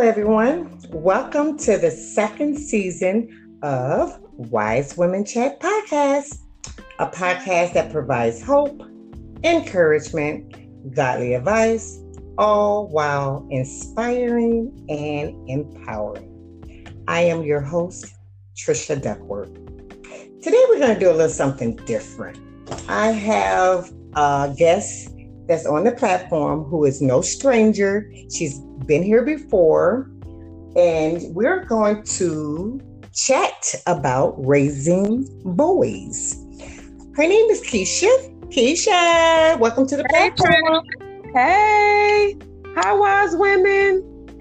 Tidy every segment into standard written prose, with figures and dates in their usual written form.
everyone. Welcome to the second season of Wise Women Chat Podcast, a podcast that provides hope, encouragement, godly advice, all while inspiring and empowering. I am your host, Trisha Duckworth. Today we're going to do a little something different. I have a guest that's on the platform who is no stranger. She's been here before, and we're going to chat about raising boys. Her name is Keisha. Keisha, welcome to the platform. Hey, hi, wise women.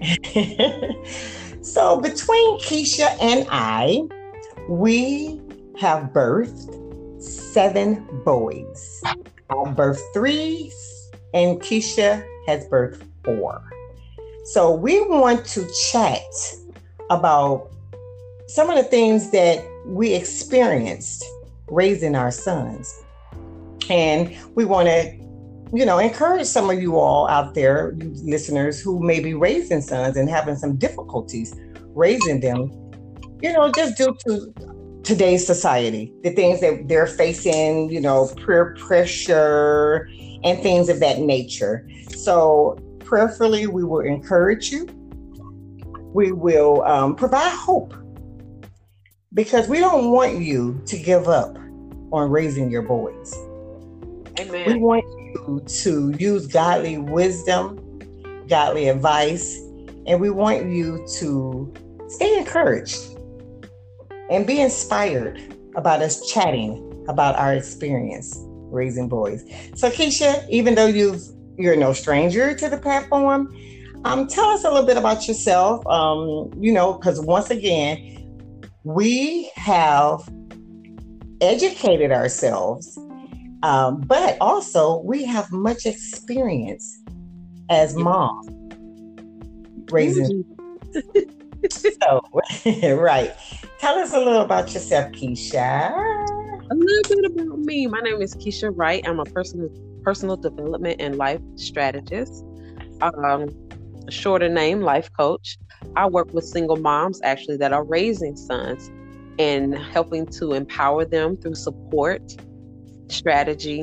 So between Keisha and I, we have birthed 7 boys. I birthed 3, and Keisha has birthed 4. So we want to chat about some of the things that we experienced raising our sons. And we want to, encourage some of you all out there, you listeners who may be raising sons and having some difficulties raising them, just due to today's society, the things that they're facing, peer pressure and things of that nature. So prayerfully, we will encourage you. We will provide hope, because we don't want you to give up on raising your boys. Amen. We want you to use godly wisdom, godly advice, and we want you to stay encouraged and be inspired about us chatting about our experience raising boys. So Keisha, even though you're no stranger to the platform, tell us a little bit about yourself, because once again, we have educated ourselves, but also we have much experience as moms raising. So, right. Tell us a little about yourself, Keisha. A little bit about me. My name is Keisha Wright. I'm a personal development and life strategist. A shorter name, life coach. I work with single moms actually that are raising sons and helping to empower them through support, strategy,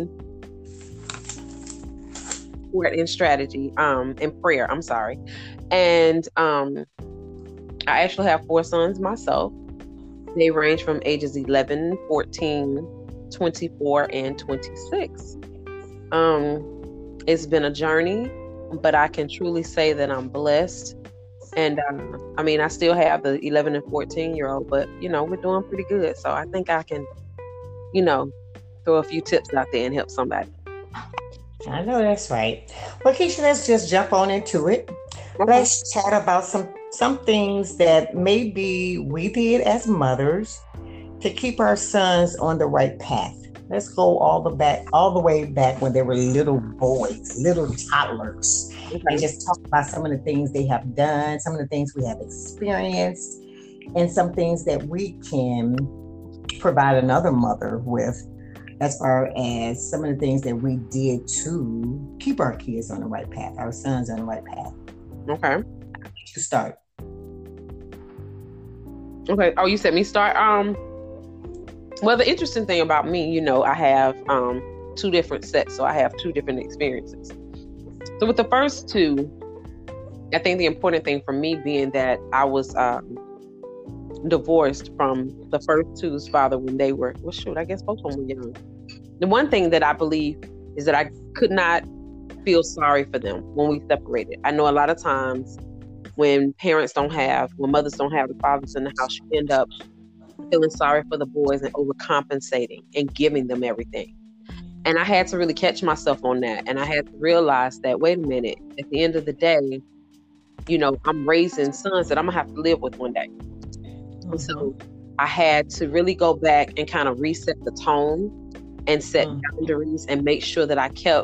and prayer. I'm sorry. And I actually have 4 sons myself. They range from ages 11, 14, 24, and 26. It's been a journey, but I can truly say that I'm blessed. And I still have the 11 and 14-year-old, but, we're doing pretty good. So I think I can, throw a few tips out there and help somebody. I know that's right. Well, Keisha, let's just jump on into it. Okay. Let's chat about some things that maybe we did as mothers to keep our sons on the right path. Let's go all the way back when they were little boys, little toddlers, and just talk about some of the things they have done, some of the things we have experienced, and some things that we can provide another mother with, as far as some of the things that we did to keep our kids on the right path, our sons on the right path. Okay. You start. Okay. Oh, you said me start? Well, the interesting thing about me, I have 2 different sets, so I have 2 different experiences. So with the first 2, I think the important thing for me being that I was divorced from the first 2's father when they were, I guess both of them were young. The one thing that I believe is that I could not feel sorry for them when we separated. I know a lot of times when mothers don't have the fathers in the house, you end up feeling sorry for the boys and overcompensating and giving them everything. And I had to really catch myself on that. And I had to realize that, wait a minute, at the end of the day, I'm raising sons that I'm going to have to live with one day. Mm-hmm. And so I had to really go back and kind of reset the tone and set boundaries and make sure that I kept,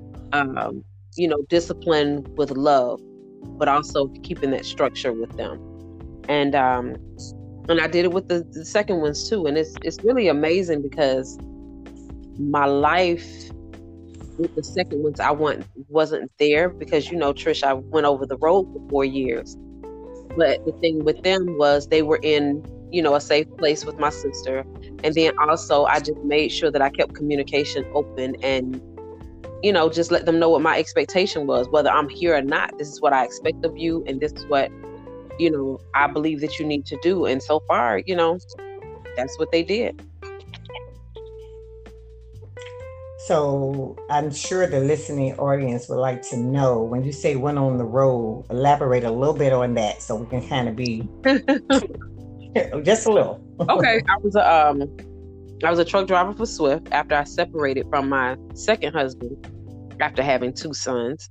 discipline with love, but also keeping that structure with them. And I did it with the second ones too. And it's really amazing because my life with the second ones, I wasn't there because, Trish, I went over the road for 4 years. But the thing with them was they were in, a safe place with my sister. And then also I just made sure that I kept communication open and, just let them know what my expectation was, whether I'm here or not. This is what I expect of you. And this is what, I believe that you need to do. And so far, that's what they did. So I'm sure the listening audience would like to know, when you say went on the road, elaborate a little bit on that so we can kind of be just a little. Okay. I was a truck driver for Swift after I separated from my second husband after having 2 sons.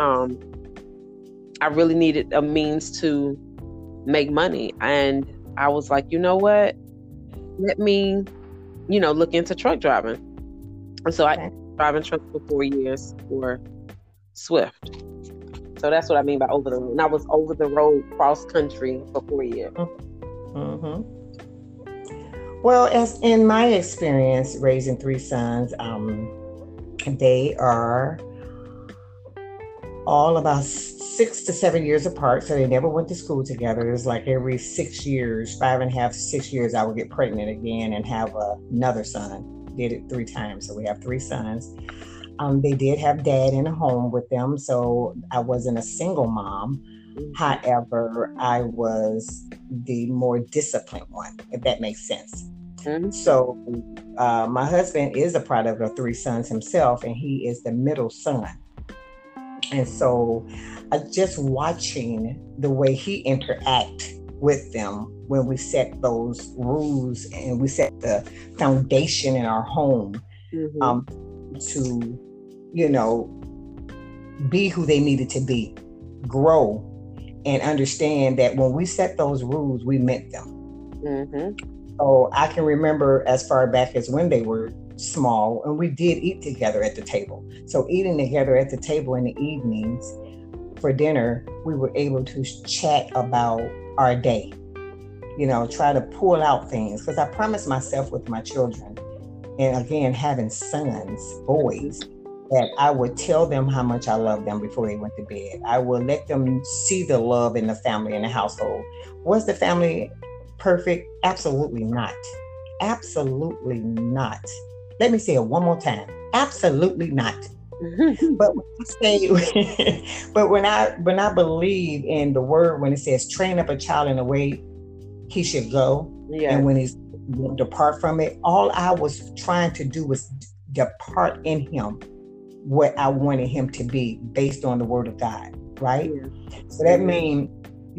I really needed a means to make money. And I was like, you know what? Let me, look into truck driving. And so I driving trucks for 4 years for Swift. So that's what I mean by over the road. And I was over the road cross country for 4 years. Mm-hmm. Well, as in my experience raising 3 sons, they are all about 6 to 7 years apart. So they never went to school together. It was like every 6 years, 5.5 to 6 years, I would get pregnant again and have another son. Did it 3 times. So we have 3 sons. They did have dad in a home with them. So I wasn't a single mom. However, I was the more disciplined one, if that makes sense. Mm-hmm. So my husband is a product of 3 sons himself, and he is the middle son. And so just watching the way he interact with them when we set those rules and we set the foundation in our home, to, be who they needed to be, grow, and understand that when we set those rules, we meant them. Mm-hmm. So I can remember as far back as when they were small, and we did eat together at the table. So eating together at the table in the evenings for dinner, we were able to chat about our day, try to pull out things. Because I promised myself with my children, and again, having sons, boys, that I would tell them how much I love them before they went to bed. I would let them see the love in the family, in the household. Was the family perfect? Absolutely not. Absolutely not. Let me say it one more time. Absolutely not. But when I believe in the word, when it says train up a child in the way he should go, and when he's depart from it, all I was trying to do was depart in him what I wanted him to be based on the word of God, right? So that means,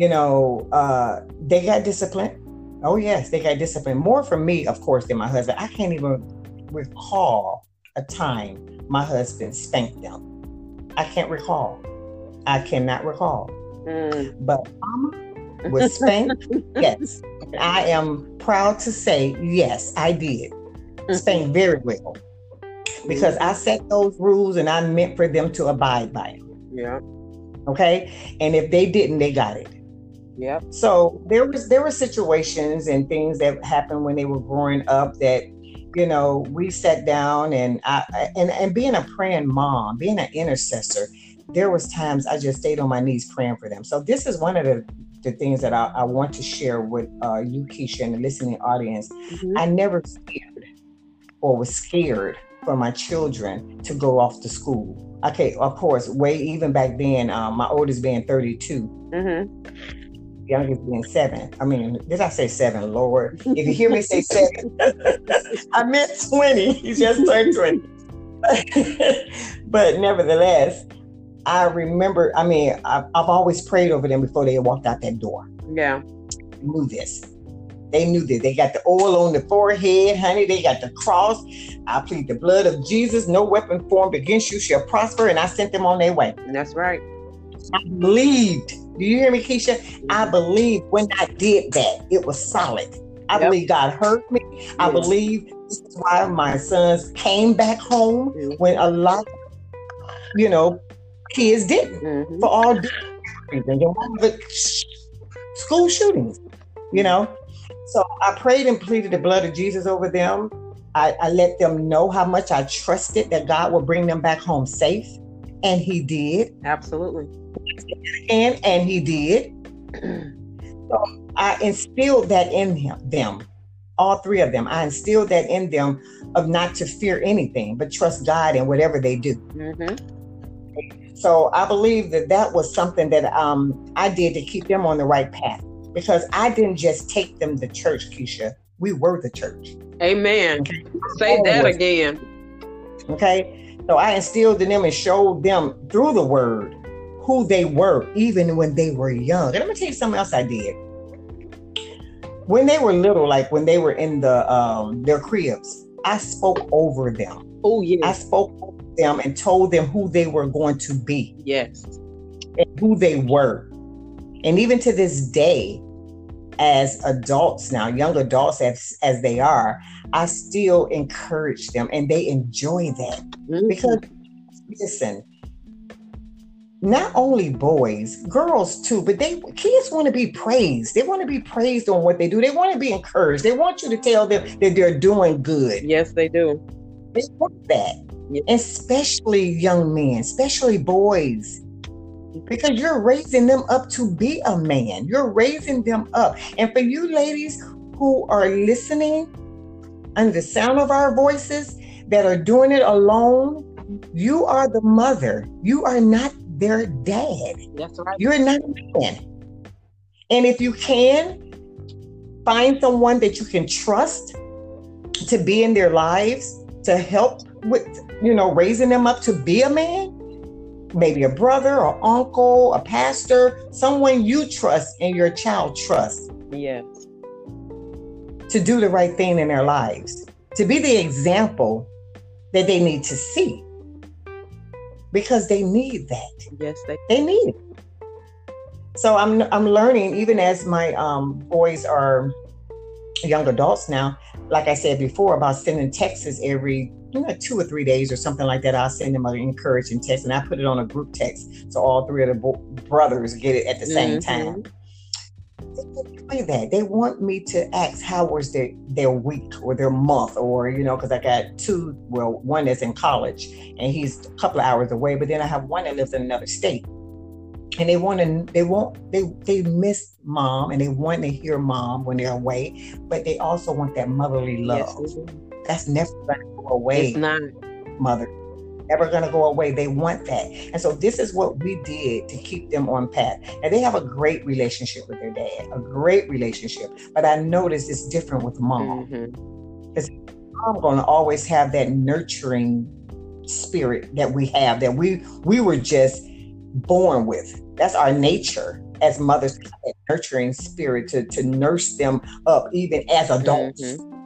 they got discipline. Oh yes, they got discipline. More from me, of course, than my husband. I can't even recall a time my husband spanked them. I can't recall. I cannot recall. But Mama was spanked. Yes. I am proud to say, yes, I did. Spanked very well. Because I set those rules and I meant for them to abide by them. Yeah. Okay. And if they didn't, they got it. Yep. So there were situations and things that happened when they were growing up that, we sat down and being a praying mom, being an intercessor, there was times I just stayed on my knees praying for them. So this is one of the things that I want to share with you, Keisha, and the listening audience. Mm-hmm. I never feared or was scared for my children to go off to school. Okay, of course, way even back then, my oldest being 32. Mm-hmm. Youngest being 7. I mean, did I say 7? Lord, if you hear me say 7, I meant 20. He just turned 20. But nevertheless, I remember, I've always prayed over them before they walked out that door. Yeah. They knew this. They knew this. They got the oil on the forehead, honey. They got the cross. I plead the blood of Jesus. No weapon formed against you shall prosper. And I sent them on their way. That's right. I believed. Do you hear me, Keisha? Mm-hmm. I believed when I did that, it was solid. I believe God heard me. Yes. I believe this is why my sons came back home when a lot of, kids didn't. For all different reasons. And one of the school shootings, So I prayed and pleaded the blood of Jesus over them. I let them know how much I trusted that God would bring them back home safe. And he did. Absolutely. And he did. I instilled that in them, all three of them. I instilled that in them of not to fear anything, but trust God in whatever they do. Mm-hmm. So I believe that was something that I did to keep them on the right path, because I didn't just take them to church, Keisha. We were the church. Amen. Okay. Say that again. Okay. So I instilled in them and showed them through the word who they were, even when they were young. And I'm gonna tell you something else I did. When they were little, like when they were in their cribs, I spoke over them. Oh yeah. I spoke over them and told them who they were going to be. Yes. And who they were. And even to this day, as adults now, young adults as they are, I still encourage them, and they enjoy that. Mm-hmm. Because listen, not only boys, girls too, but kids want to be praised. They want to be praised on what they do. They want to be encouraged. They want you to tell them that they're doing good. Yes, they do. They want that. Yes. Especially young men, especially boys. Because you're raising them up to be a man. You're raising them up. And for you ladies who are listening under the sound of our voices, that are doing it alone, you are the mother. You are not their dad. That's right. You're not a man. And if you can, find someone that you can trust to be in their lives, to help with, raising them up to be a man. Maybe a brother or uncle, a pastor, someone you trust and your child trusts. Yes. To do the right thing in their lives, to be the example that they need to see, because they need that. Yes, they need it. So I'm learning, even as my boys are young adults now. Like I said before, about sending texts every 2 or 3 days or something like that. I'll send them an encouraging text, and I put it on a group text so all three of the brothers get it at the same time. They enjoy that. They want me to ask how was their week or their month, or because I got two. Well, one is in college and he's a couple of hours away, but then I have one that lives in another state, and they miss mom, and they want to hear mom when they're away, but they also want that motherly love. Yes, that's never going to go away. It's not. Mother, never going to go away. They want that. And so this is what we did to keep them on path. And they have a great relationship with their dad, a great relationship. But I noticed it's different with mom. Because mom going to always have that nurturing spirit that we have, that we were just born with. That's our nature as mothers, that nurturing spirit to nurse them up even as adults.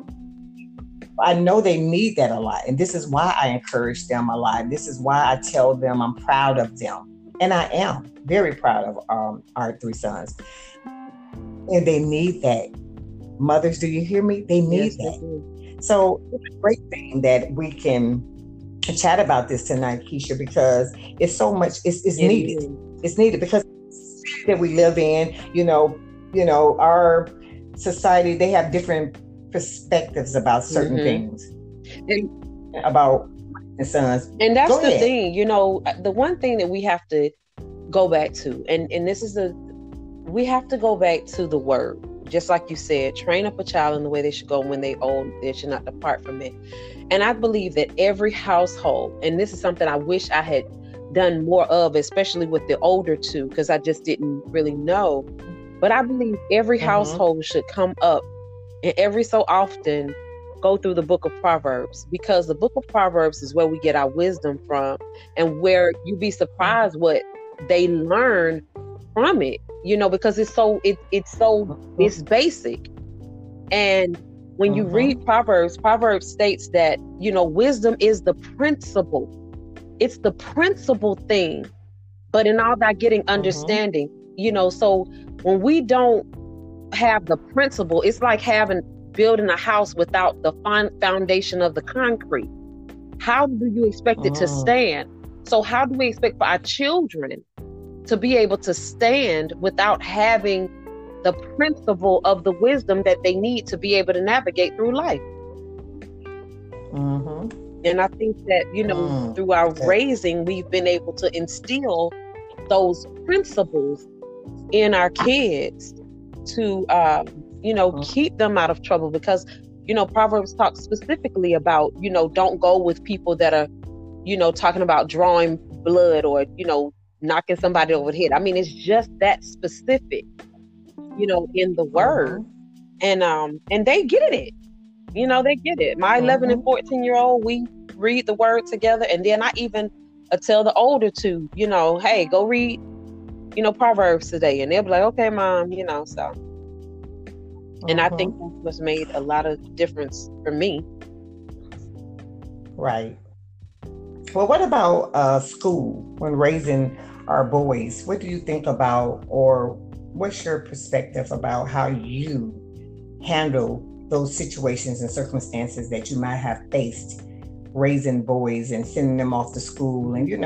I know they need that a lot. And this is why I encourage them a lot. This is why I tell them I'm proud of them. And I am very proud of our three sons. And they need that. Mothers, do you hear me? They need that. So it's a great thing that we can chat about this tonight, Keisha, because it's so much, it's needed. It's needed because that we live in, our society, they have different perspectives about certain things, and about the sons. And that's the thing, the one thing that we have to go back to, and this is we have to go back to the word. Just like you said, train up a child in the way they should go. When they old, they should not depart from it. And I believe that every household, and this is something I wish I had done more of, especially with the older two, because I just didn't really know. But I believe every household should come up and every so often go through the book of Proverbs, because the book of Proverbs is where we get our wisdom from, and where you'd be surprised what they learn from it, because it's basic. And when you read Proverbs states that, wisdom is the principle. It's the principal thing, but in all that getting understanding, so when we don't have the principle, it's like building a house without the foundation of the concrete. How do you expect it to stand? So how do we expect for our children to be able to stand without having the principle of the wisdom that they need to be able to navigate through life? And I think that, through our raising, we've been able to instill those principles in our kids. to, keep them out of trouble, because, Proverbs talks specifically about, don't go with people that are, talking about drawing blood or, knocking somebody over the head. I mean, it's just that specific, in the word. And they get it. They get it. My 11 and 14-year-old, we read the word together. And then I even tell the older two, hey, go read, Proverbs today. And they'll be like, okay, Mom, so. And I think that's what's made a lot of difference for me. Right. Well, what about school when raising our boys? What do you think about, or what's your perspective about how you handle those situations and circumstances that you might have faced raising boys and sending them off to school? And,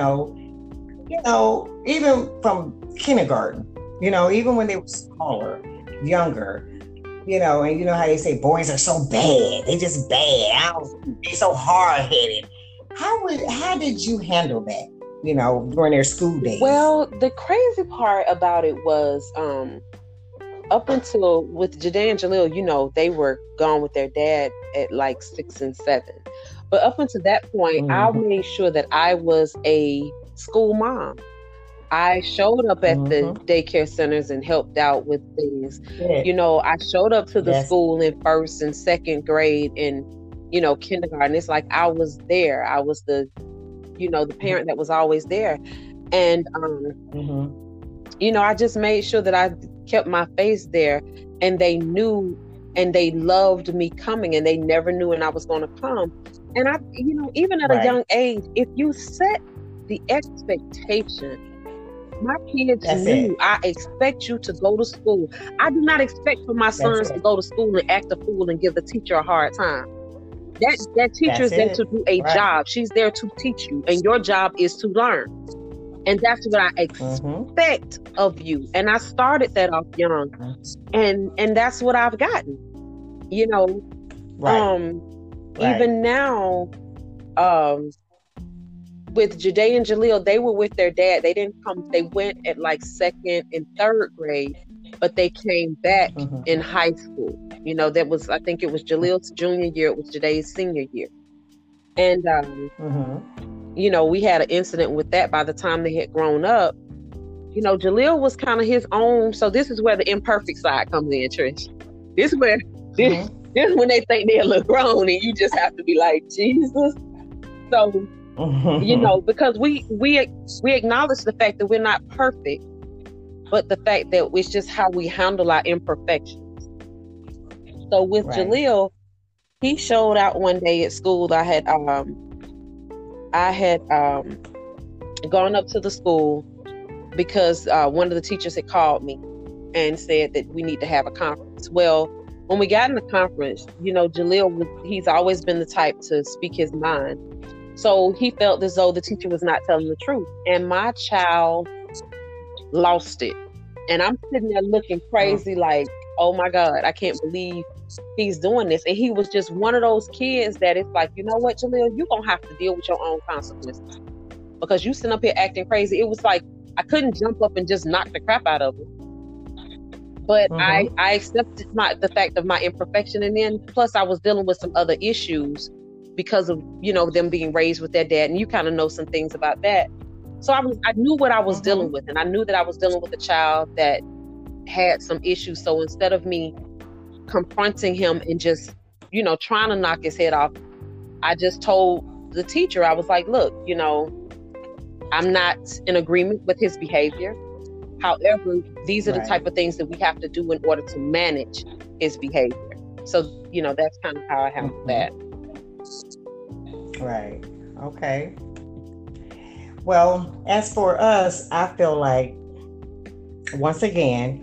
even from kindergarten, even when they were smaller, younger, and how they say boys are so bad. They just bad. They're so hard-headed. How did you handle that, during their school days? Well, the crazy part about it was, up until with Jade and Jaleel, they were gone with their dad at like 6 and 7. But up until that point, I made sure that I was a school mom. I showed up at the daycare centers and helped out with things. Yeah. I showed up to the school in 1st and 2nd grade and, kindergarten. It's like I was there. I was the parent that was always there. And, I just made sure that I kept my face there, and they knew and they loved me coming, and they never knew when I was going to come. And I, even at a young age, if you set the expectation, my kids knew I expect you to go to school. I do not expect for my sons to go to school and act a fool and give the teacher a hard time. That teacher is there to do a job. She's there to teach you, and your job is to learn. And that's what I expect of you. And I started that off young, and that's what I've gotten. Even now, with Jade and Jaleel, they were with their dad. They didn't come. They went at like 2nd and 3rd grade, but they came back in high school. That was, I think it was Jaleel's junior year. It was Jade's senior year. And, we had an incident with that by the time they had grown up. Jaleel was kind of his own. So this is where the imperfect side comes in, Trish. This is where, this is when they think they're a little grown and you just have to be like, Jesus. So, because we acknowledge the fact that we're not perfect, but the fact that it's just how we handle our imperfections. So with Jaleel, he showed out one day at school. I had gone up to the school because one of the teachers had called me and said that we need to have a conference. Well, when we got in the conference, Jaleel, he's always been the type to speak his mind. So he felt as though the teacher was not telling the truth. And my child lost it. And I'm sitting there looking crazy like, oh my God, I can't believe he's doing this. And he was just one of those kids that it's like, you know what, Jaleel, you're going to have to deal with your own consequences. Because you sitting up here acting crazy. It was like, I couldn't jump up and just knock the crap out of him. But I accepted the fact of my imperfection. And then plus I was dealing with some other issues because of, them being raised with their dad. And you kind of know some things about that. So I knew what I was dealing with. And I knew that I was dealing with a child that had some issues. So instead of me confronting him and just, trying to knock his head off, I just told the teacher, I was like, look, I'm not in agreement with his behavior. However, these are the type of things that we have to do in order to manage his behavior. So, that's kind of how I handle that. Right. Okay. Well, as for us, I feel like, once again,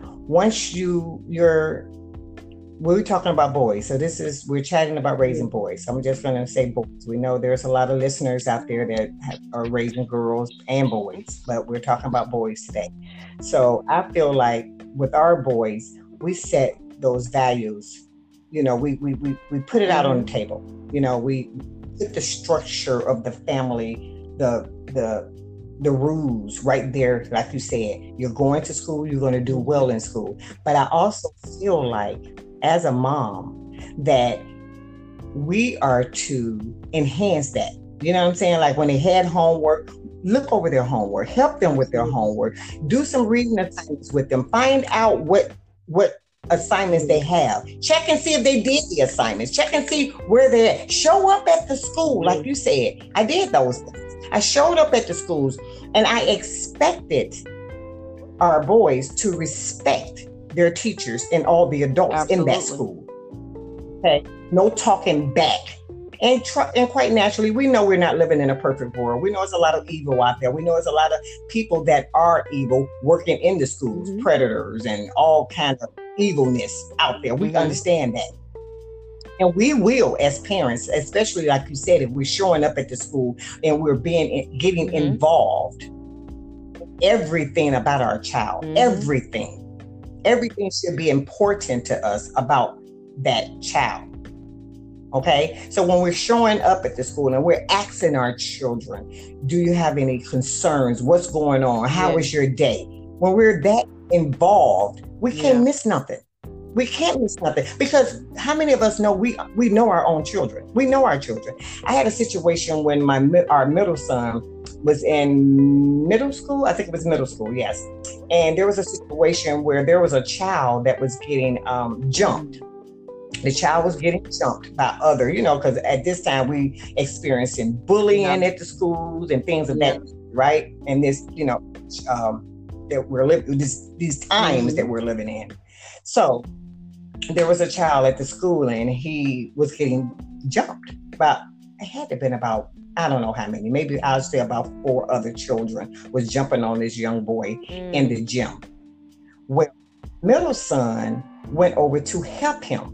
we're talking about boys. So we're chatting about raising boys. So I'm just going to say boys. We know there's a lot of listeners out there that are raising girls and boys, but we're talking about boys today. So I feel like with our boys, we set those values. We put it out on the table. We put the structure of the family, the the rules right there. Like you said, you're going to school, you're going to do well in school. But I also feel like as a mom that we are to enhance that. You know what I'm saying? Like when they had homework, look over their homework, help them with their homework, do some reading assignments with them, find out what assignments they have. Check and see if they did the assignments. Check and see where they're at. Show up at the school, like you said. I did those things. I showed up at the schools, and I expected our boys to respect their teachers and all the adults in that school. Okay, no talking back. And quite naturally, we know we're not living in a perfect world. We know there's a lot of evil out there. We know there's a lot of people that are evil working in the schools, predators and all kinds of evilness out there. We understand that. And we will, as parents, especially like you said, if we're showing up at the school and we're getting involved in everything about our child, everything should be important to us about that child. Okay, so when we're showing up at the school and we're asking our children, do you have any concerns? What's going on? How was your day? When we're that involved, we can't miss nothing. We can't miss nothing, because how many of us know we know our own children? We know our children. I had a situation when our middle son was in middle school. I think it was middle school, yes. And there was a situation where there was a child that was getting jumped. The child was getting jumped by other, because at this time we experiencing bullying at the schools and things of that, right? And this, that we're living these times that we're living in. So there was a child at the school and he was getting jumped. It had to have been about, I don't know how many, maybe I'll say about 4 other children was jumping on this young boy in the gym. Well, middle son went over to help him.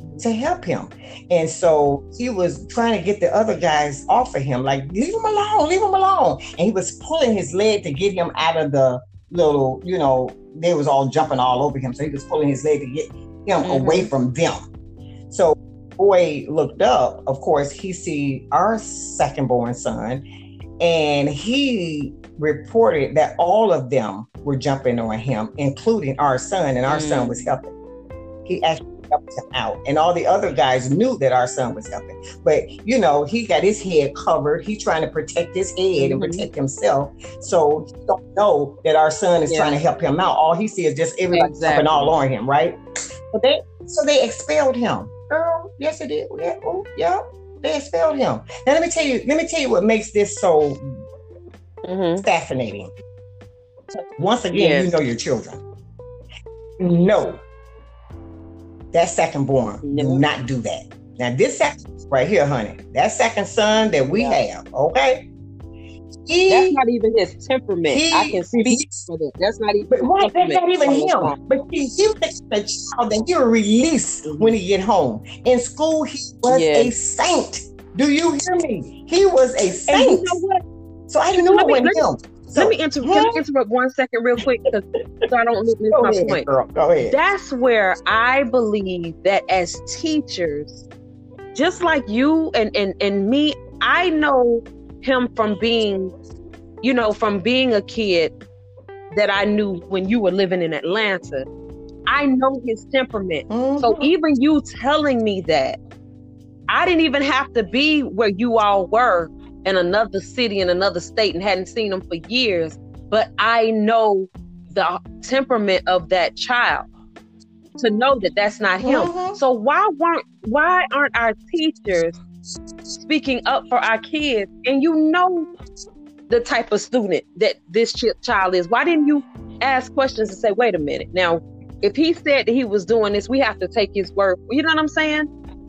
And so he was trying to get the other guys off of him, like, leave him alone. And he was pulling his leg to get him out of the little, they was all jumping all over him. So he was pulling his leg to get him away from them. So boy looked up, of course, he see our second born son, and he reported that all of them were jumping on him, including our son, and our son was helping. He actually helped him out, and all the other guys knew that our son was helping, but he got his head covered. He trying to protect his head and protect himself, so he don't know that our son is trying to help him out. All he sees is just everybody jumping all on him, right? But they expelled him. Girl, yes it did. They expelled him. Now let me tell you what makes this so fascinating. Once again, you know your children. No. That second born do not do that. Now this second right here, honey, that second son that we have, okay? That's not even his temperament. I can speak for that. That's not even that's not even him. But he was a child that he'll release when he get home. In school, he was a saint. Do you hear me? He was a saint. And you know what? So I knew it wasn't him. Let me interrupt 1 second real quick, so I don't miss my point. Girl, go ahead. That's where I believe that as teachers, just like you and me, I know him from being a kid that I knew when you were living in Atlanta. I know his temperament. So even you telling me that, I didn't even have to be where you all were in another city, in another state, and hadn't seen him for years, but I know the temperament of that child to know that that's not him. So why aren't our teachers speaking up for our kids? And the type of student that this child is. Why didn't you ask questions and say, wait a minute, now if he said that he was doing this, we have to take his word. You know what I'm saying?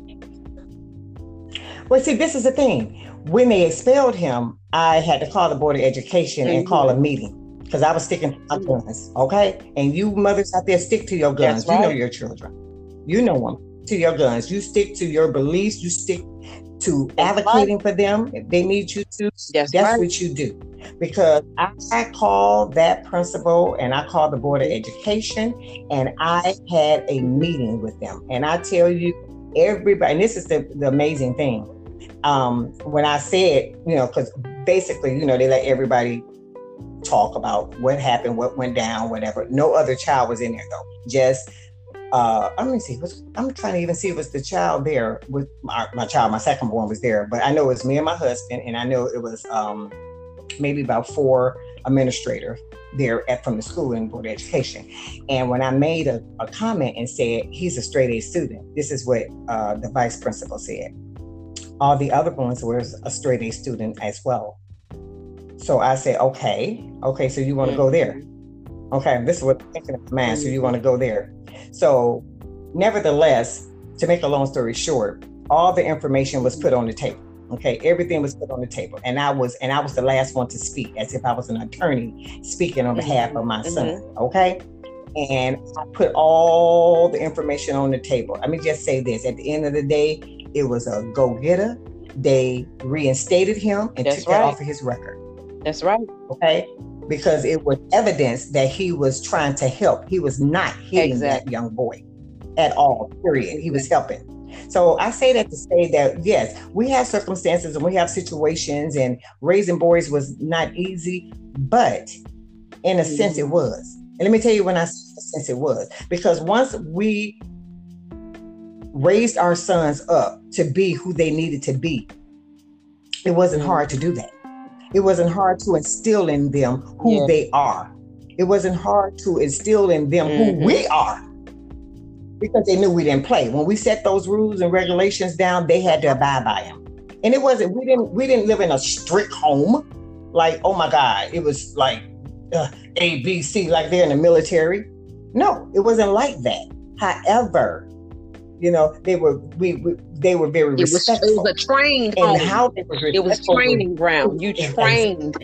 Well, see, this is the thing. When they expelled him, I had to call the Board of Education and call a meeting, because I was sticking to my guns, okay? And you mothers out there, stick to your guns. Right. You know your children. You know them. To your guns. You stick to your beliefs. You stick to advocating for them. If they need you to, that's what you do. Because I called that principal and I called the Board of Education and I had a meeting with them. And I tell you, everybody, and this is the amazing thing. When I said, because basically, they let everybody talk about what happened, what went down, whatever. No other child was in there though. Just let me see. I'm trying to even see if it's the child there with my child. My second born was there, but I know it was me and my husband, and I know it was maybe about 4 administrators there from the school and Board of Education. And when I made a comment and said he's a straight A student, this is what the vice principal said. All the other ones were a straight A student as well. So I said, okay, so you want to go there? Okay, this is what I'm thinking of man. So you want to go there? So, nevertheless, to make a long story short, all the information was put on the table. Okay, everything was put on the table, and I was the last one to speak, as if I was an attorney speaking on behalf of my son. Okay, and I put all the information on the table. Let me just say this: at the end of the day, it was a go-getter. They reinstated him and took that off of his record. That's right. Okay. Because it was evidence that he was trying to help. He was not hitting that young boy at all, period. He was helping. So I say that to say that, yes, we have circumstances and we have situations, and raising boys was not easy, but in a sense it was. And let me tell you when I sense it was. Because once we raised our sons up to be who they needed to be, it wasn't hard to do that. It wasn't hard to instill in them who they are. It wasn't hard to instill in them who we are, because they knew we didn't play. When we set those rules and regulations down, they had to abide by them. And it wasn't, we didn't live in a strict home. Like, oh my God, it was like A, B, C, like they're in the military. No, it wasn't like that. However, you know, they were very respectful. It was a trained home. And how they was it was training ground. You trained.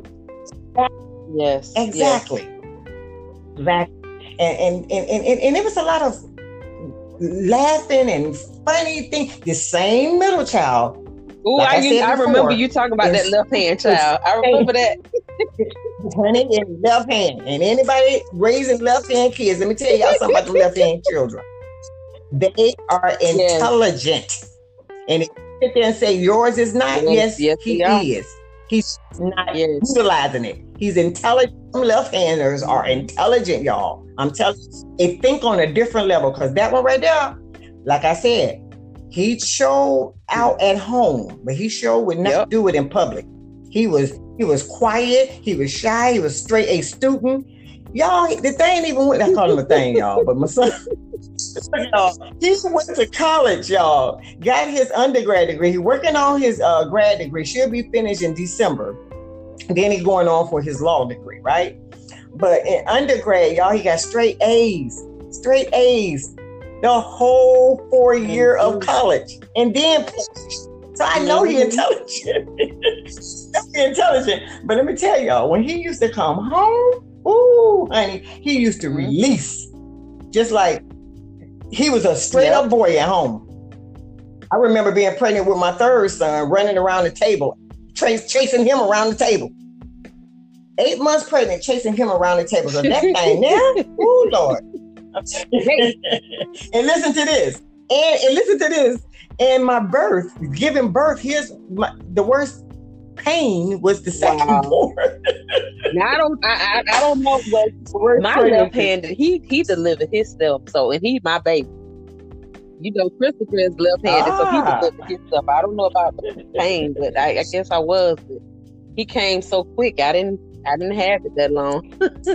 Yes. Exactly. Yes. Exactly. And it was a lot of laughing and funny things. The same middle child. Ooh, like I remember you talking about that left hand child. I remember that. Honey, in left hand. And anybody raising left hand kids, let me tell y'all something about the left hand children. They are intelligent. Yes. And if you sit there and say yours is not, yes he is. He's not utilizing it. He's intelligent. Left-handers are intelligent, y'all. I'm telling you, they think on a different level, because that one right there, like I said, he showed out at home, but he showed would not do it in public. He was quiet, he was shy, he was straight A student. Y'all, the thing even went, I call him a thing, y'all, but my son, he went to college, y'all, got his undergrad degree. He's working on his grad degree, should be finished in December. Then he's going on for his law degree, right? But in undergrad, y'all, he got straight A's, the whole 4 year of college, and then so I know he's intelligent. But let me tell y'all, when he used to come home, ooh, honey, he used to release, just like he was a straight up boy at home. I remember being pregnant with my third son, running around the table, chasing him around the table. 8 months pregnant, chasing him around the table. So that thing now, ooh, Lord. And listen to this. And listen to this. And my birth, giving birth, the worst pain was the second born. Now I don't know what my left hand, he delivered himself, so, and he my baby. You know, Christopher is left-handed, so he delivered himself. I don't know about the pain, but I guess I was. But he came so quick. I didn't have it that long.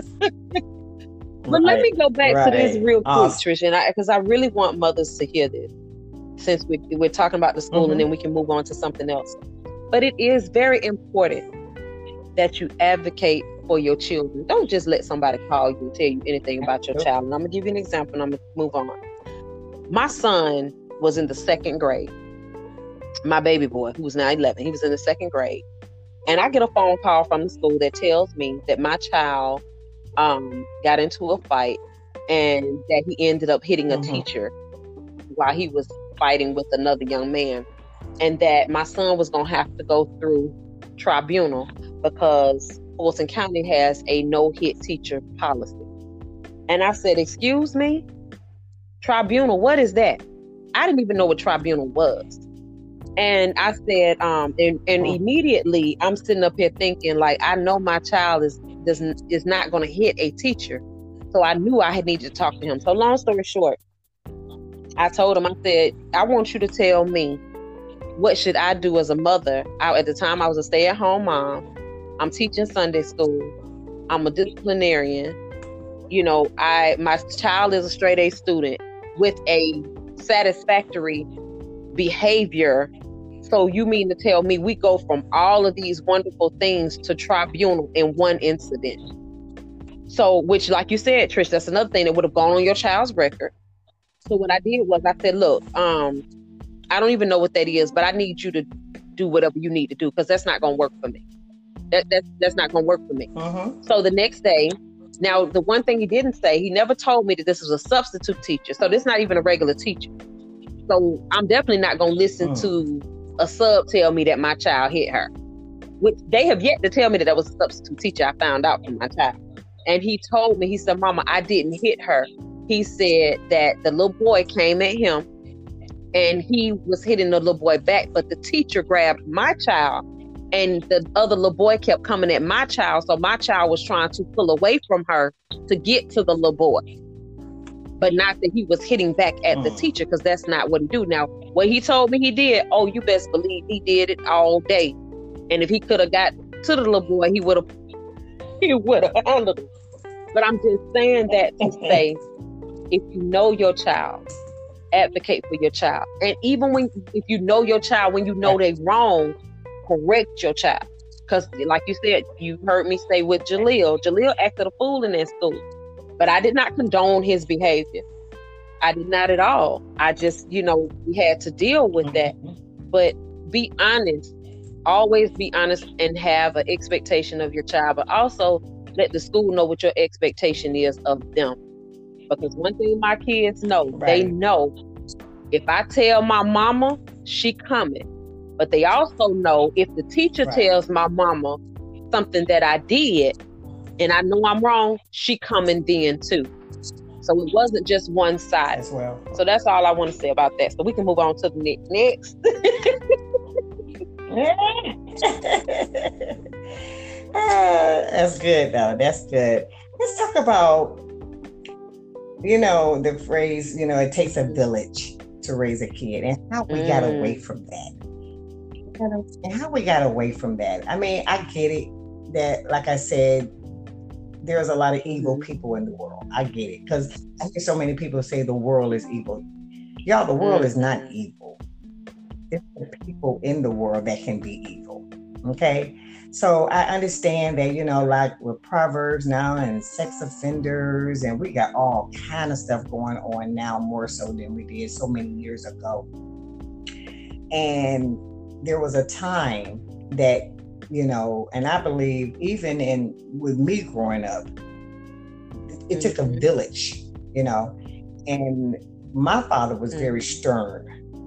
But let me go back to this real quick, Trish, and because I really want mothers to hear this, since we're talking about the school, and then we can move on to something else. But it is very important that you advocate for your children. Don't just let somebody call you and tell you anything about your child. And I'm going to give you an example, and I'm going to move on. My son was in the 2nd grade. My baby boy, who was now 11, he was in the 2nd grade. And I get a phone call from the school that tells me that my child got into a fight and that he ended up hitting a teacher while he was fighting with another young man. And that my son was going to have to go through tribunal because Fulton County has a no-hit teacher policy. And I said, excuse me? Tribunal, what is that? I didn't even know what tribunal was. And I said, and immediately I'm sitting up here thinking, like, I know my child is not going to hit a teacher. So I knew I had needed to talk to him. So long story short, I told him, I said, I want you to tell me, what should I do as a mother? At the time, I was a stay-at-home mom. I'm teaching Sunday school. I'm a disciplinarian. You know, my child is a straight A student with a satisfactory behavior. So you mean to tell me we go from all of these wonderful things to tribunal in one incident? So, which, like you said, Trish, that's another thing that would have gone on your child's record. So what I did was I said, look, I don't even know what that is, but I need you to do whatever you need to do, because that's not going to work for me. That's not going to work for me. So the next day, now the one thing he didn't say, he never told me that this was a substitute teacher. So this is not even a regular teacher. So I'm definitely not going to listen to a sub tell me that my child hit her, which they have yet to tell me that was a substitute teacher. I found out from my child. And he told me, he said, Mama, I didn't hit her. He said that the little boy came at him and he was hitting the little boy back, but the teacher grabbed my child and the other little boy kept coming at my child. So my child was trying to pull away from her to get to the little boy, but not that he was hitting back at the teacher, because that's not what he do. Now, what he told me he did, oh, you best believe he did it all day. And if he could have got to the little boy, he would have handled it. But I'm just saying that to say, if you know your child, advocate for your child. And even if you know your child, when you know they're wrong, correct your child. Because like you said, you heard me say with Jaleel acted a fool in that school. But I did not condone his behavior. I did not at all. I just, we had to deal with that. But be honest. Always be honest and have an expectation of your child, but also let the school know what your expectation is of them. Because one thing my kids know, they know if I tell my mama, she coming. But they also know if the teacher tells my mama something that I did and I know I'm wrong, she coming then too. So it wasn't just one side as well. So that's all I want to say about that. So we can move on to the next. That's good though. That's good. Let's talk about, the phrase, it takes a village to raise a kid, and how we got away from that. And how we got away from that. I mean, I get it that, like I said, there's a lot of evil people in the world. I get it. Because I hear so many people say the world is evil. Y'all, the world is not evil. It's the people in the world that can be evil. Okay? So I understand that, like with Proverbs now and sex offenders, and we got all kind of stuff going on now, more so than we did so many years ago. And there was a time that, and I believe even with me growing up, it took a village, and my father was very stern.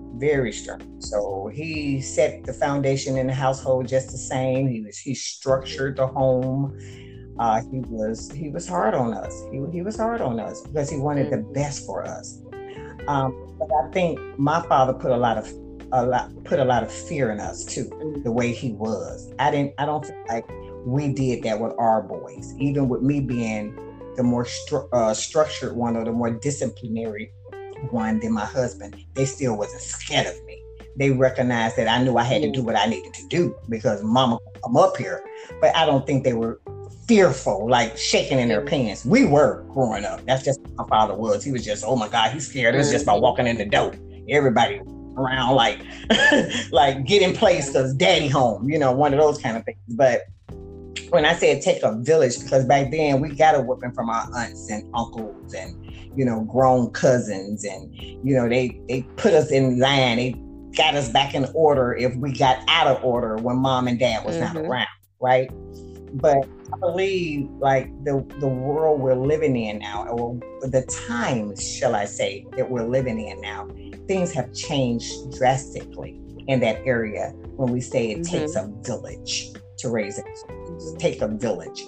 So he set the foundation in the household just the same. He structured the home. He was hard on us. He was hard on us because he wanted the best for us. But I think my father put a lot of fear in us too, the way he was. I don't feel like we did that with our boys. Even with me being the more structured one, or the more disciplinary one than my husband, they still wasn't scared of me. They recognized that I knew I had to do what I needed to do because mama, I'm up here. But I don't think they were fearful, like shaking in their pants. We were growing up. That's just what my father was. He was just, oh my God, he's scared. It was just by walking in the door. Everybody around like get in place because daddy home, one of those kind of things. But when I said take a village, because back then we got a whooping from our aunts and uncles and grown cousins, and they put us in line. They got us back in order if we got out of order when mom and dad was not around, right? But I believe like the world we're living in now, or the times, shall I say, that we're living in now, things have changed drastically in that area when we say it takes a village to raise it. Take a village.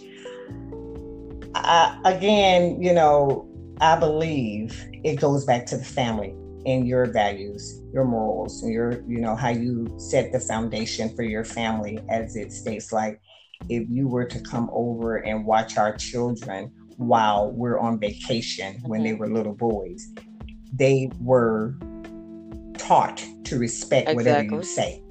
Again, I believe it goes back to the family in your values, your morals, and your, how you set the foundation for your family. As it states, like, if you were to come over and watch our children while we're on vacation, when they were little boys, they were taught to respect whatever you say.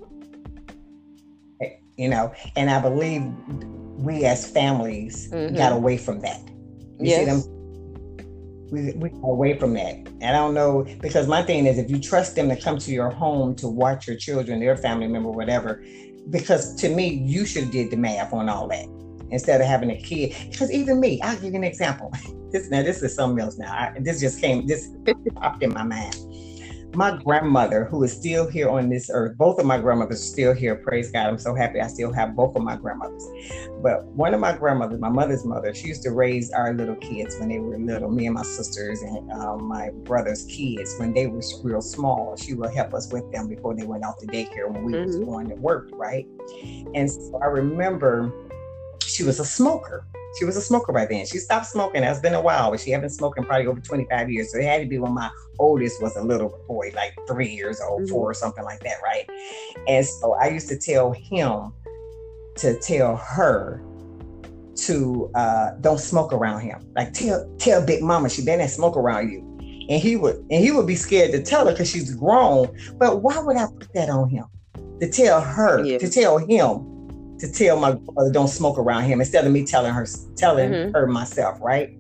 And I believe we as families got away from that. You see them? We got away from that. And I don't know, because my thing is, if you trust them to come to your home to watch your children, their family member, whatever, because to me, you should have did the math on all that instead of having a kid. Because even me, I'll give you an example. This is something else now. This popped in my mind. My grandmother, who is still here on this earth, both of my grandmothers are still here. Praise God. I'm so happy I still have both of my grandmothers. But one of my grandmothers, my mother's mother, she used to raise our little kids when they were little, me and my sisters and my brother's kids, when they were real small. She would help us with them before they went off to daycare when we was going to work, right? And so I remember she was a smoker. She was a smoker by then. She stopped smoking. That's been a while, but she had been smoking probably over 25 years. So it had to be when my oldest was a little boy, like 3 years old, 4 or something like that, right? And so I used to tell him to tell her to don't smoke around him. Like tell Big Mama she better not smoke around you. And he would be scared to tell her because she's grown. But why would I put that on him? To tell her, to tell him, to tell my brother don't smoke around him instead of me telling her myself, right?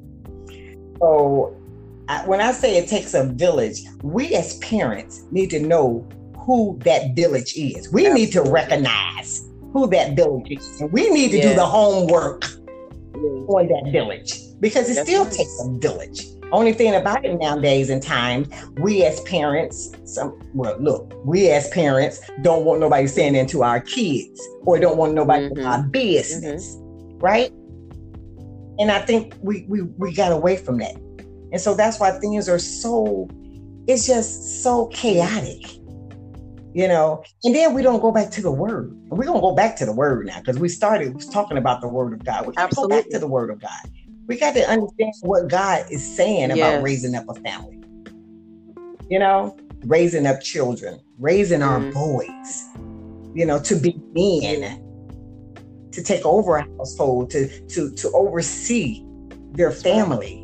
So when I say it takes a village, we as parents need to know who that village is. We need to recognize who that village is. And we need to do the homework on that village, because it still takes a village. Only thing about it nowadays and times, we as parents, we as parents don't want nobody saying into our kids, or don't want nobody in our business, right? And I think we got away from that. And so that's why things are it's just so chaotic, and then we don't go back to the word. We're going to go back to the word now, because we started talking about the word of God. We got to go back to the word of God. We got to understand what God is saying about raising up a family, raising up children, raising our boys, to be men, to take over a household, to oversee their family,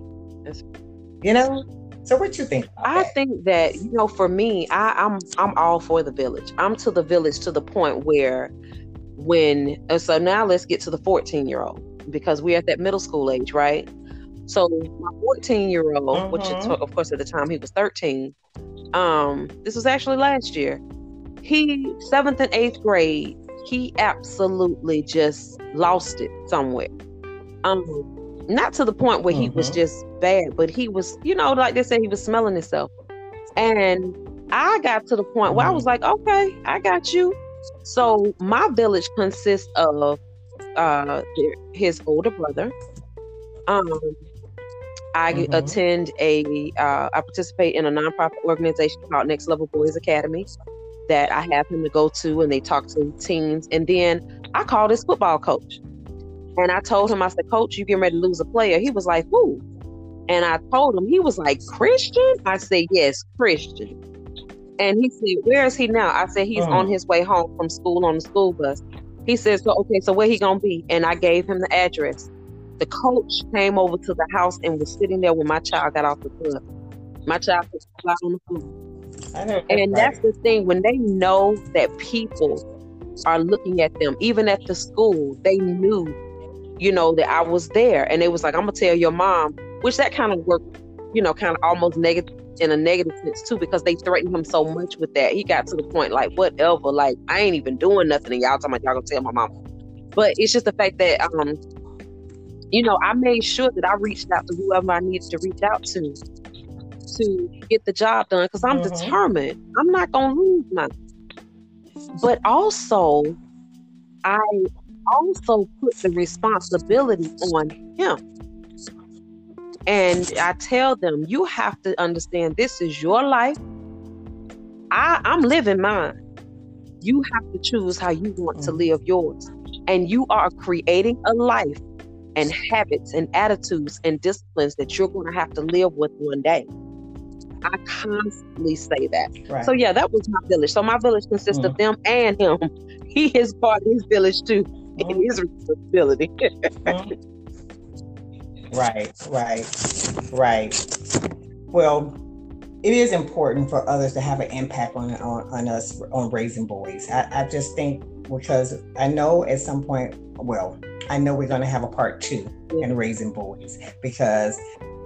So what you think about I that? think that, for me, I'm all for the village. I'm to the village to the point where so now let's get to the 14-year-old. Because we're at that middle school age, right? So my 14-year-old, which is, of course, at the time he was 13. This was actually last year. He 7th and 8th grade. He absolutely just lost it somewhere. Not to the point where he was just bad, but he was, like they said, he was smelling himself. And I got to the point where I was like, okay, I got you. So my village consists of his older brother. I attend I participate in a nonprofit organization called Next Level Boys Academy that I have him to go to, and they talk to teens. And then I called his football coach, and I told him, I said, Coach, you getting ready to lose a player. He was like, who? And I told him, he was like, Christian? I said, yes, Christian. And he said, where is he now? I said, he's on his way home from school on the school bus. He said, so where he gonna be? And I gave him the address. The coach came over to the house and was sitting there when my child got off the bus. My child was flat on the floor. And that's the thing, when they know that people are looking at them, even at the school, they knew, that I was there. And they was like, I'm gonna tell your mom, which that kind of worked, kind of almost negative, in a negative sense too, because they threatened him so much with that. He got to the point like, whatever, like I ain't even doing nothing, and y'all talking about y'all gonna tell my mama. But it's just the fact that I made sure that I reached out to whoever I needed to reach out to get the job done, because I'm determined. I'm not gonna lose nothing. But also, I put the responsibility on him. And I tell them, you have to understand, this is your life. I'm living mine. You have to choose how you want to live yours. And you are creating a life and habits and attitudes and disciplines that you're going to have to live with one day. I constantly say that. Right. So yeah, that was my village. So my village consists of them and him. He is part of his village too. It is responsibility. Right. Well, it is important for others to have an impact on us on raising boys. I just think, because I know at some point, I know we're going to have a part 2 in raising boys, because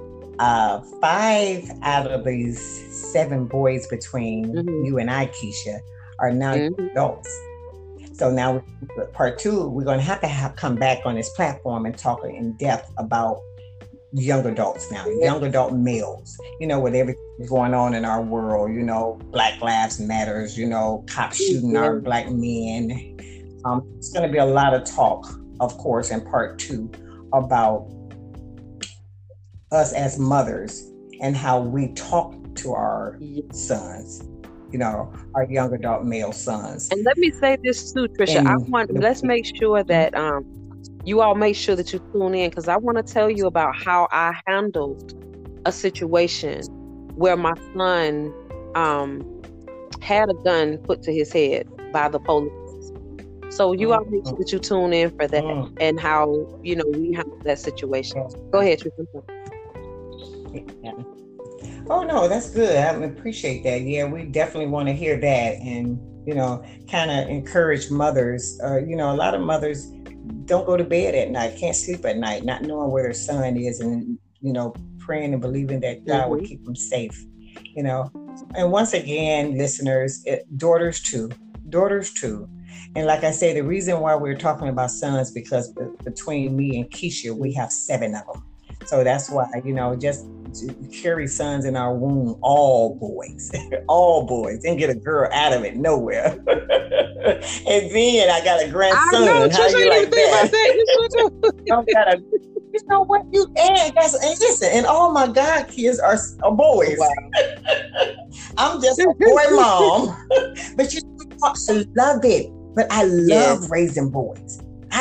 5 out of these 7 boys between you and I, Keisha, are now adults. So now, part 2, we're going to have come back on this platform and talk in depth about young adults now, young adult males, with everything going on in our world, Black Lives Matters, cops shooting our Black men. It's going to be a lot of talk, of course, in part 2 about us as mothers and how we talk to our sons, our young adult male sons. And let me say this too, Trisha. Let's make sure that you all make sure that you tune in, because I want to tell you about how I handled a situation where my son had a gun put to his head by the police. So you all make sure that you tune in for that and how, we handled that situation. Go ahead, Trisha. Yeah. Oh no, that's good. I appreciate that. Yeah, we definitely want to hear that, and kind of encourage mothers. A lot of mothers don't go to bed at night, can't sleep at night, not knowing where their son is, and praying and believing that God will keep them safe. And once again, listeners, daughters too. And like I say, the reason why we're talking about sons, because between me and Keisha, we have 7 of them. So that's why, just carry sons in our womb, all boys, and get a girl out of it nowhere. And then I got a grandson. I know, how you like that? You gotta, what you and listen, and all my god kids are boys. Wow. I'm just a boy mom, but I love it. But I love raising boys.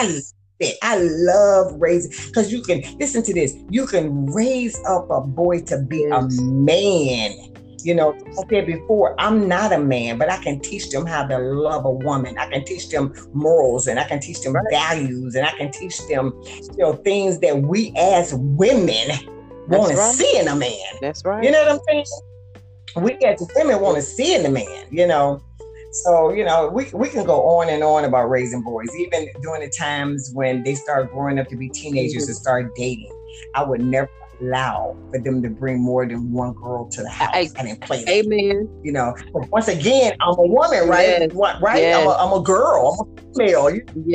I love raising, because you can listen to this. You can raise up a boy to be a man. I said before, I'm not a man, but I can teach them how to love a woman. I can teach them morals, and I can teach them values, and I can teach them, things that we as women want to see in a man. That's right. You know what I'm saying? We as women want to see in a man. So, we can go on and on about raising boys, even during the times when they start growing up to be teenagers and start dating. I would never allow for them to bring more than one girl to the house. I didn't play that. Amen. But once again, I'm a woman, right? Yes. Right? Yes. I'm a girl. I'm a female.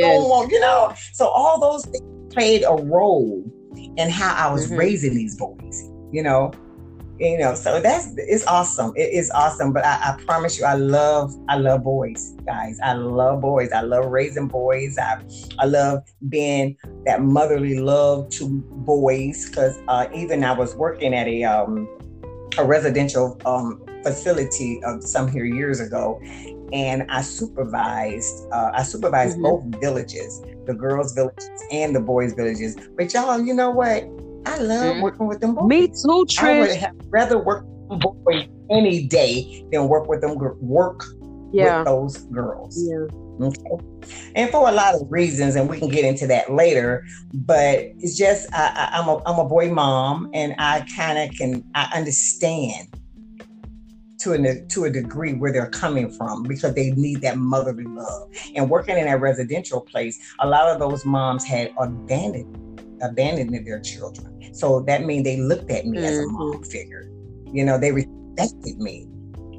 So all those things played a role in how I was raising these boys, so it's awesome. It is awesome. But I promise you, I love boys, guys. I love boys. I love raising boys. I love being that motherly love to boys, because even I was working at a residential facility some here years ago, and I supervised both villages, the girls' villages and the boys' villages. But y'all, you know what? I love working with them boys. Me too, Trish. I would have rather work with them boys any day than work with those girls. Yeah. Okay. And for a lot of reasons, and we can get into that later. But it's just I'm a boy mom, and I understand to a degree where they're coming from, because they need that motherly love. And working in a residential place, a lot of those moms had abandoned their children. So that means they looked at me as a mom figure. They respected me.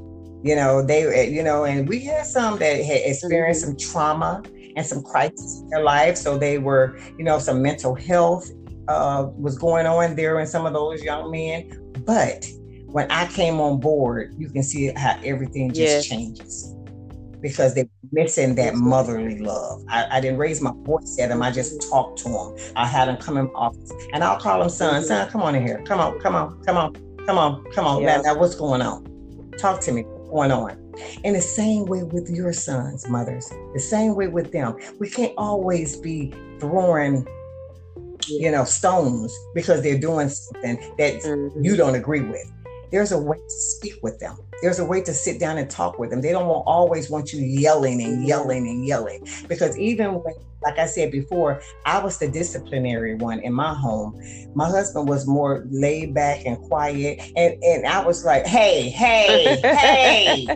And we had some that had experienced some trauma and some crisis in their life. So they were, some mental health was going on there in some of those young men. But when I came on board, you can see how everything just changes, because they're missing that motherly love. I didn't raise my voice at them. I just talked to them. I had them come in my office, and I'll call them, son, come on in here. Come on. Yes. Now what's going on? Talk to me. What's going on? And the same way with your sons, mothers. The same way with them. We can't always be throwing, stones because they're doing something that you don't agree with. There's a way to speak with them. There's a way to sit down and talk with them. They don't always want you yelling and yelling and yelling. Because even when, like I said before, I was the disciplinary one in my home. My husband was more laid back and quiet. And I was like, hey, hey, hey.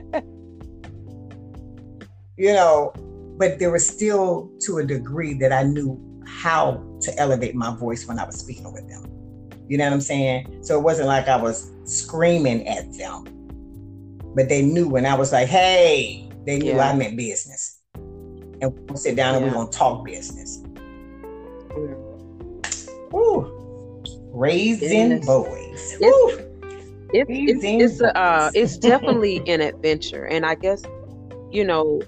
You know, but there was still, to a degree, that I knew how to elevate my voice when I was speaking with them. You know what I'm saying? So it wasn't like I was screaming at them, but they knew when I was like, hey, they knew I meant business. And we'll sit down and we're going to talk business. Ooh. Raising boys. It's definitely an adventure. And I guess, you know,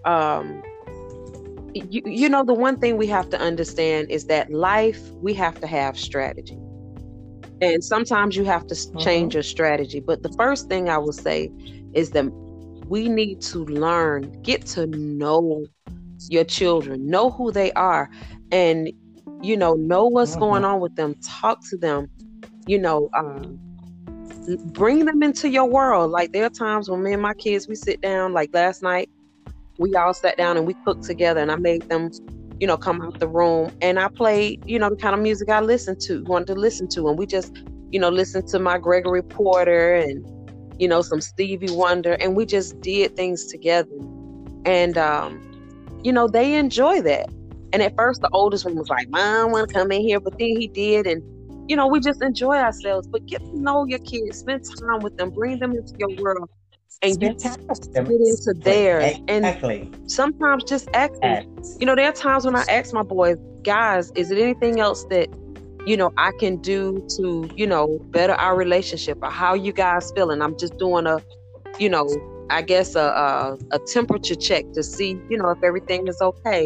you know, the one thing we have to understand is that life, we have to have strategy. And sometimes you have to change your strategy. But the first thing I will say is that we need to learn, get to know your children, know who they are, and, you know what's going on with them. Talk to them, you know, bring them into your world. Like, there are times when me and my kids, we sit down, like last night, we all sat down and we cooked together, and I made them, you know, come out the room, and I played, you know, the kind of music I wanted to listen to. And we just, you know, listened to my Gregory Porter and, you know, some Stevie Wonder, and we just did things together. And, you know, they enjoy that. And at first the oldest one was like, Mom, I want to come in here. But then he did. And, you know, we just enjoy ourselves. But get to know your kids, spend time with them, bring them into your world. And you get into theirs. Exactly. And sometimes just ask them. You know, there are times when I ask my boys, guys, is it anything else that, you know, I can do to, you know, better our relationship, or how you guys feeling? I'm just doing a, you know, I guess a temperature check to see, you know, if everything is okay.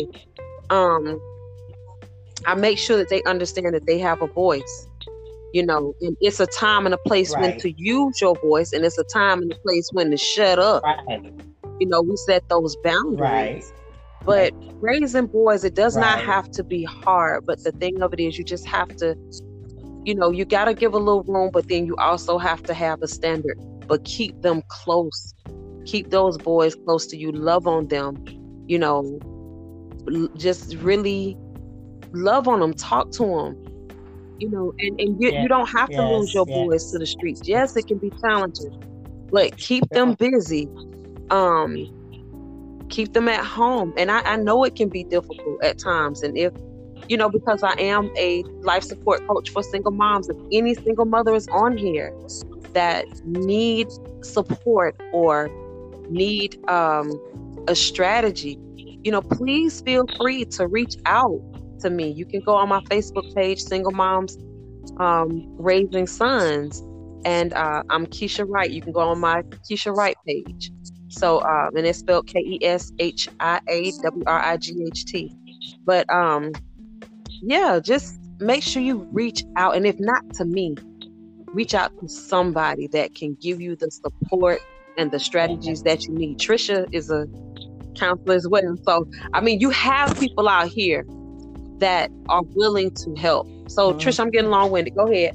I make sure that they understand that they have a voice. You know, and it's a time and a place when to use your voice, and it's a time and a place when to shut up. You know, we set those boundaries. But raising boys, it does not have to be hard. But the thing of it is, you just have to, you know, you got to give a little room, but then you also have to have a standard. But keep them close. Keep those boys close to you. Love on them. You know, just really love on them. Talk to them. You know, and you don't have to lose your boys to the streets. Yes, it can be challenging, but keep them busy. Keep them at home. And I know it can be difficult at times. And if, you know, because I am a life support coach for single moms, if any single mother is on here that need support or need a strategy, you know, please feel free to reach out to me. You can go on my Facebook page, Single Moms Raising Sons, and I'm Keisha Wright. You can go on my Keisha Wright page. So and it's spelled KESHIAWRIGHT. But yeah, just make sure you reach out, and if not to me, reach out to somebody that can give you the support and the strategies that you need. Trisha is a counselor as well. So I mean, you have people out here that are willing to help. So Trisha, I'm getting long-winded. Go ahead.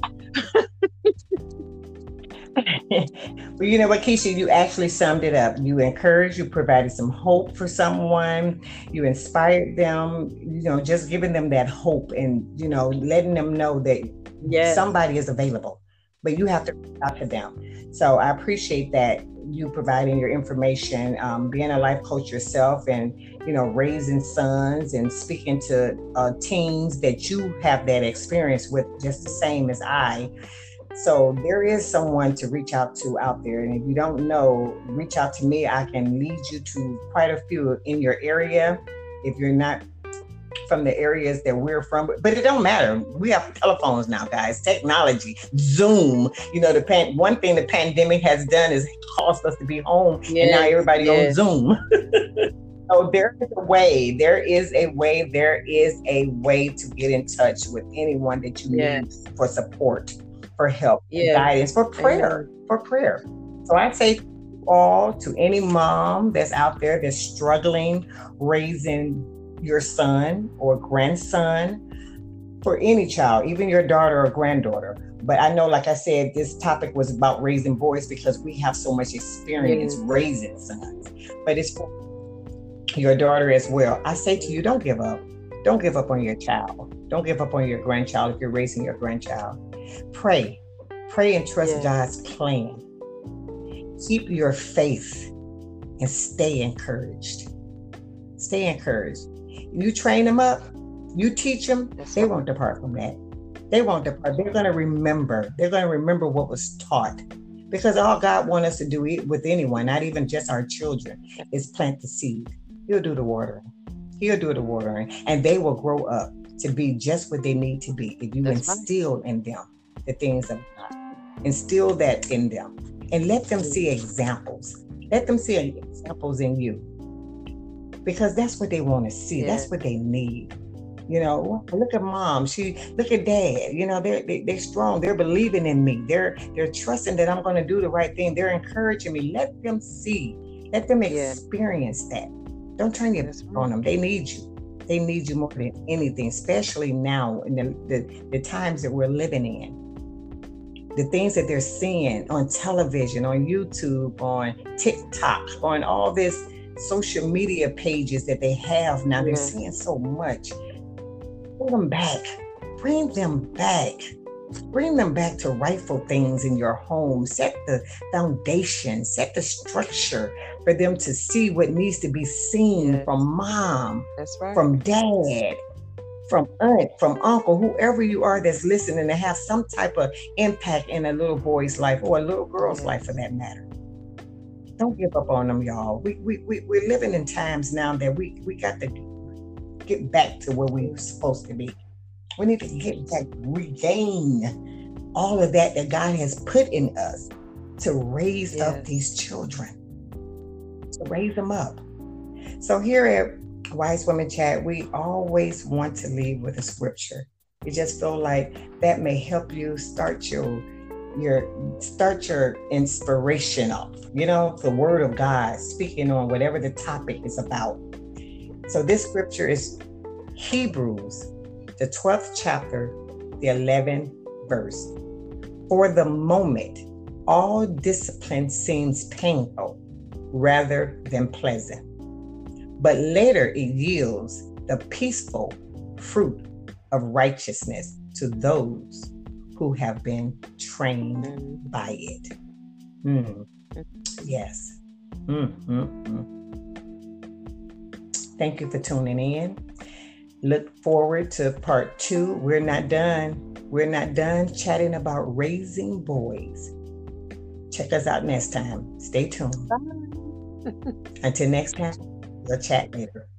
Well, you know what, Keisha, you actually summed it up. You encouraged, you provided some hope for someone, you inspired them, you know, just giving them that hope and, you know, letting them know that somebody is available, but you have to reach out to them. So I appreciate that, you providing your information, being a life coach yourself, and, you know, raising sons and speaking to teens that you have that experience with just the same as I. So there is someone to reach out to out there. And if you don't know, reach out to me. I can lead you to quite a few in your area. If you're not from the areas that we're from, but it don't matter. We have telephones now, guys, technology, Zoom. You know, one thing the pandemic has done is caused us to be home, and now everybody on Zoom. So there is a way to get in touch with anyone that you need for support, for help, for guidance, for prayer, So I'd say to any mom that's out there that's struggling raising your son or grandson, for any child, even your daughter or granddaughter. But I know, like I said, this topic was about raising boys because we have so much experience raising sons. But it's for your daughter as well. I say to you, don't give up. Don't give up on your child. Don't give up on your grandchild if you're raising your grandchild. Pray. Pray and trust God's plan. Keep your faith and stay encouraged. Stay encouraged. You train them up, you teach them, they won't depart from that. They won't depart. They're going to remember. They're going to remember what was taught. Because all God wants us to do with anyone, not even just our children, is plant the seed. He'll do the watering. He'll do the watering. And they will grow up to be just what they need to be if you instill in them the things of God. Instill that in them. And let them see examples. Let them see examples in you. Because that's what they want to see. That's what they need. You know, look at mom. Look at dad. You know, they're strong. They're believing in me. They're trusting that I'm going to do the right thing. They're encouraging me. Let them see. Let them experience that. Don't turn your back on them. They need you. They need you more than anything, especially now in the times that we're living in. The things that they're seeing on television, on YouTube, on TikTok, on all this social media pages that they have now. They're seeing so much. Bring them back. Bring them back. Bring them back to rightful things in your home. Set the foundation, set the structure for them to see what needs to be seen from mom, from dad, from aunt, from uncle, whoever you are that's listening, to have some type of impact in a little boy's life or a little girl's life for that matter. Don't give up on them, y'all. We're living in times now that we got to get back to where we were supposed to be. We need to get back, regain all of that God has put in us to raise up these children, to raise them up. So here at Wise Women Chat, we always want to leave with a scripture. We just feel like that may help you start your inspiration off. You know, the word of God, speaking on whatever the topic is about. So this scripture is Hebrews, the 12th chapter, the 11th verse. For the moment, all discipline seems painful rather than pleasant, but later it yields the peaceful fruit of righteousness to those who have been trained by it. Yes. Thank you for tuning in. Look forward to part 2. We're not done. We're not done chatting about raising boys. Check us out next time. Stay tuned. Until next time, we'll chat later.